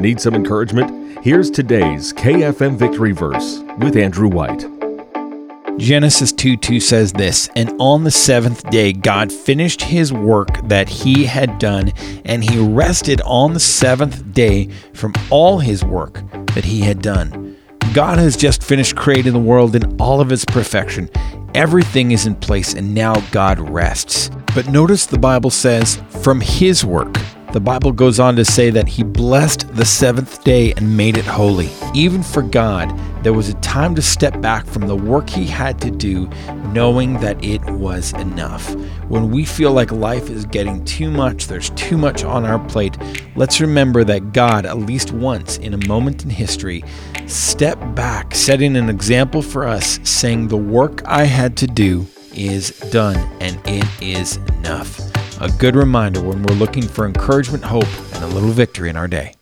Need some encouragement? Here's today's KFM Victory Verse with Andrew White. Genesis 2:2 says this, "And on the seventh day God finished his work that he had done, and he rested on the seventh day from all his work that he had done." God has just finished creating the world in all of its perfection. Everything is in place, and now God rests. But notice the Bible says, from his work. The Bible goes on to say that he blessed the seventh day and made it holy. Even for God, there was a time to step back from the work he had to do, knowing that it was enough. When we feel like life is getting too much, there's too much on our plate, let's remember that God, at least once in a moment in history, stepped back, setting an example for us, saying, "The work I had to do is done, and it is enough." A good reminder when we're looking for encouragement, hope, and a little victory in our day.